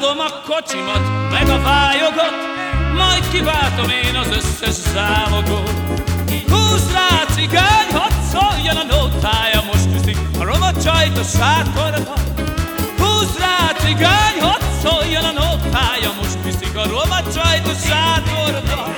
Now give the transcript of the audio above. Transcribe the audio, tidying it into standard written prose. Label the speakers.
Speaker 1: Ledugom a kocsimat, meg a vályogot, majd kiváltom én az összes zámogot. Húzd rá, cigány, hadd szóljon a nótája, most viszik a roma csajt a sátorba. Húzd rá, cigány, hadd szóljon a nótája, most viszik a roma csajt a sátorba.